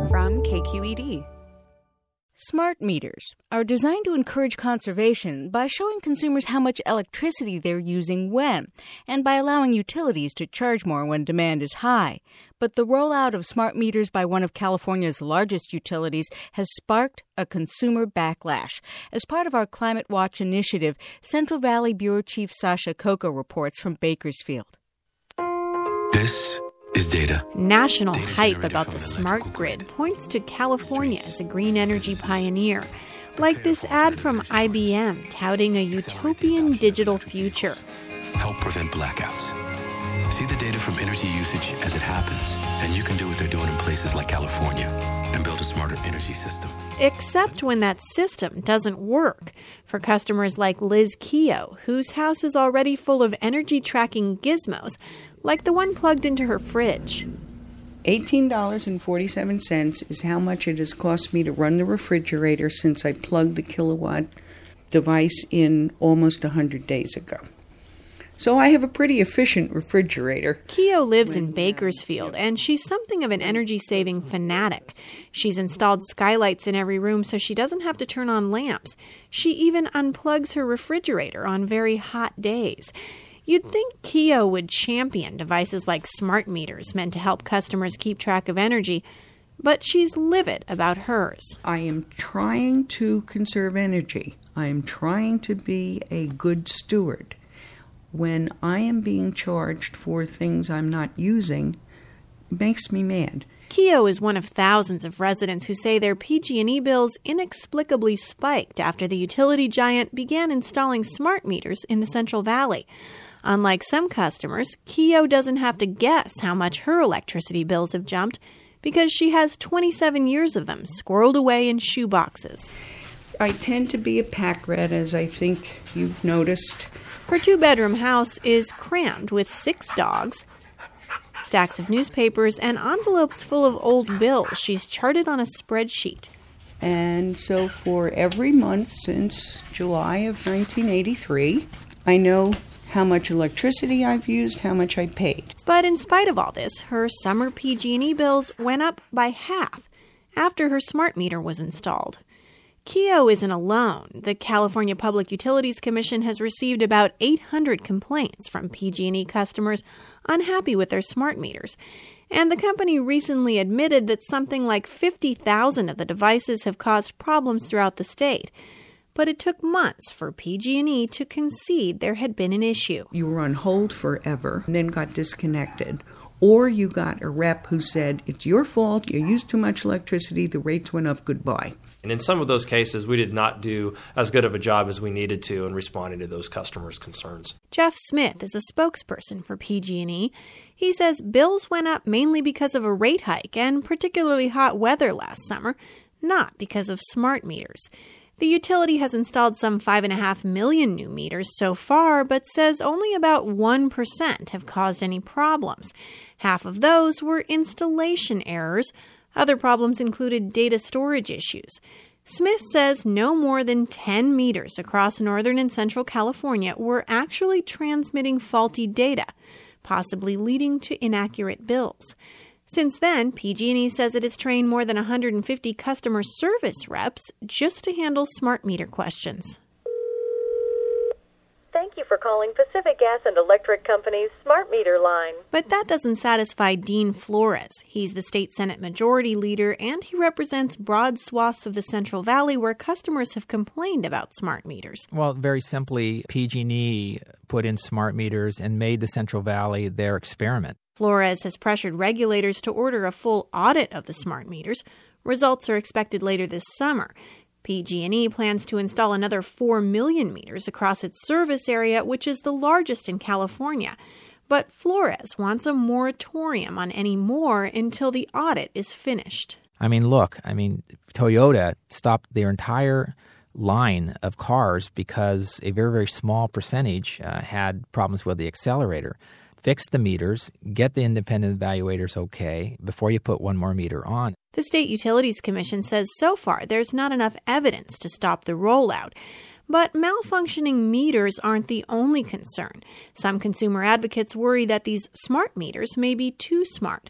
from KQED. Smart meters are designed to encourage conservation by showing consumers how much electricity they're using when, and by allowing utilities to charge more when demand is high. But the rollout of smart meters by one of California's largest utilities has sparked a consumer backlash. As part of our Climate Watch initiative, Central Valley Bureau Chief Sasha Coco reports from Bakersfield. This is data. National hype about the smart grid points to California as a green energy pioneer, like this ad from IBM touting a utopian digital future. Help prevent blackouts. See the data from energy usage as it happens, and you can do what they're doing in places like California and build a smarter energy system. Except when that system doesn't work. For customers like Liz Keogh, whose house is already full of energy tracking gizmos, like the one plugged into her fridge. $18.47 is how much it has cost me to run the refrigerator since I plugged the kilowatt device in almost 100 days ago. So I have a pretty efficient refrigerator. Keogh lives in Bakersfield, and she's something of an energy-saving fanatic. She's installed skylights in every room so she doesn't have to turn on lamps. She even unplugs her refrigerator on very hot days. You'd think Keogh would champion devices like smart meters meant to help customers keep track of energy, but she's livid about hers. I am trying to conserve energy. I am trying to be a good steward. When I am being charged for things I'm not using, it makes me mad. Keogh is one of thousands of residents who say their PG&E bills inexplicably spiked after the utility giant began installing smart meters in the Central Valley. Unlike some customers, Keogh doesn't have to guess how much her electricity bills have jumped because she has 27 years of them squirreled away in shoe boxes. I tend to be a pack rat, as I think you've noticed. Her two-bedroom house is crammed with 6 dogs, stacks of newspapers, and envelopes full of old bills she's charted on a spreadsheet. And so for every month since July of 1983, I know how much electricity I've used, how much I paid. But in spite of all this, her summer PG&E bills went up by half after her smart meter was installed. Keogh isn't alone. The California Public Utilities Commission has received about 800 complaints from PG&E customers unhappy with their smart meters. And the company recently admitted that something like 50,000 of the devices have caused problems throughout the state. But it took months for PG&E to concede there had been an issue. You were on hold forever, and then got disconnected. Or you got a rep who said, it's your fault, you used too much electricity, the rates went up, goodbye. And in some of those cases, we did not do as good of a job as we needed to in responding to those customers' concerns. Jeff Smith is a spokesperson for PG&E. He says bills went up mainly because of a rate hike and particularly hot weather last summer, not because of smart meters. The utility has installed some 5.5 million new meters so far, but says only about 1% have caused any problems. Half of those were installation errors. Other problems included data storage issues. Smith says no more than 10 meters across northern and central California were actually transmitting faulty data, possibly leading to inaccurate bills. Since then, PG&E says it has trained more than 150 customer service reps just to handle smart meter questions. Thank you for calling Pacific Gas and Electric Company's Smart Meter line. But that doesn't satisfy Dean Flores. He's the state Senate Majority Leader, and he represents broad swaths of the Central Valley where customers have complained about smart meters. Well, very simply, PG&E put in smart meters and made the Central Valley their experiment. Flores has pressured regulators to order a full audit of the smart meters. Results are expected later this summer. PG&E plans to install another 4 million meters across its service area, which is the largest in California. But Flores wants a moratorium on any more until the audit is finished. Toyota stopped their entire line of cars because a very, very small percentage had problems with the accelerator. Fix the meters, get the independent evaluators okay before you put one more meter on. The State Utilities Commission says so far there's not enough evidence to stop the rollout. But malfunctioning meters aren't the only concern. Some consumer advocates worry that these smart meters may be too smart.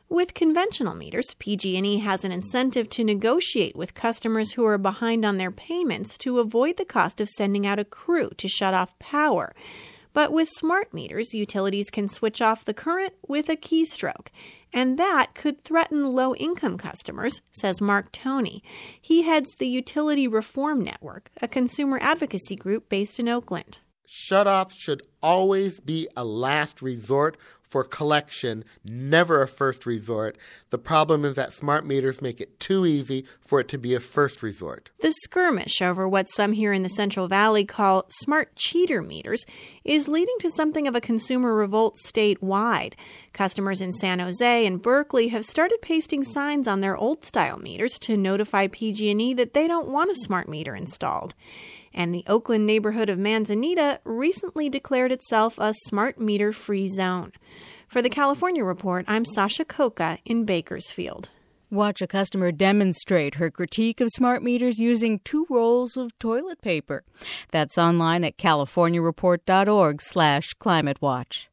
With conventional meters, PG&E has an incentive to negotiate with customers who are behind on their payments to avoid the cost of sending out a crew to shut off power. But with smart meters, utilities can switch off the current with a keystroke. And that could threaten low-income customers, says Mark Toney. He heads the Utility Reform Network, a consumer advocacy group based in Oakland. Shutoffs should always be a last resort for collection, never a first resort. The problem is that smart meters make it too easy for it to be a first resort. The skirmish over what some here in the Central Valley call smart cheater meters is leading to something of a consumer revolt statewide. Customers in San Jose and Berkeley have started pasting signs on their old-style meters to notify PG&E that they don't want a smart meter installed. And the Oakland neighborhood of Manzanita recently declared itself a smart meter-free zone. For the California Report, I'm Sasha Coca in Bakersfield. Watch a customer demonstrate her critique of smart meters using 2 rolls of toilet paper. That's online at californiareport.org/climatewatch.